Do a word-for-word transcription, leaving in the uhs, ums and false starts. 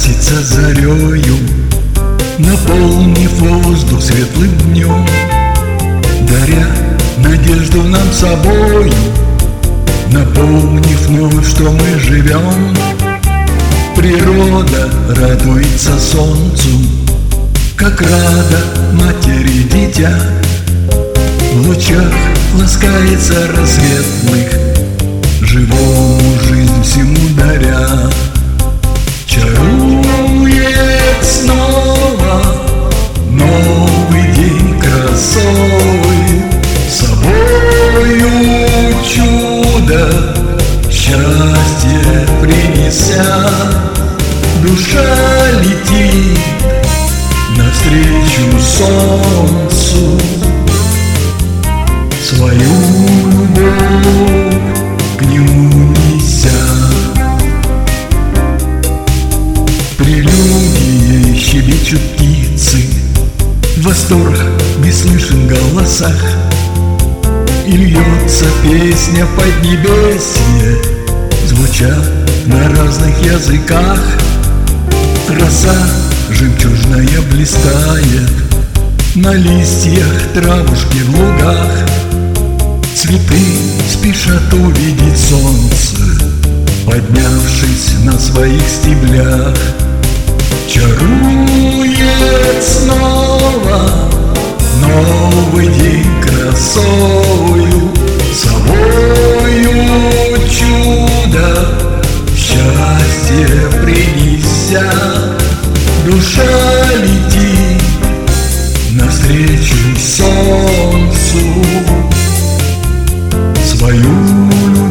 красится зарею, наполнив воздух светлым днем, даря надежду нам собою, напомнив вновь, что мы живем. Природа радуется солнцу, как рада матери дитя, в лучах ласкается рассветных, живому жизнь всему даря. Чарует снова новый день красой, собою чудо счастье принеся. Душа летит навстречу солнцу, свою любовь к нему неся. Прелюдии щебечут птицы, восторг без слышен в голосах, и льется песня поднебесье, звуча на разных языках. Роса жемчужная блистает на листьях травушки в лугах. Цветы спешат увидеть солнце, поднявшись на своих стеблях. Чарует снова новый день красою, собою чудо счастье принеся. Душа летит навстречу солнцу, свою любовь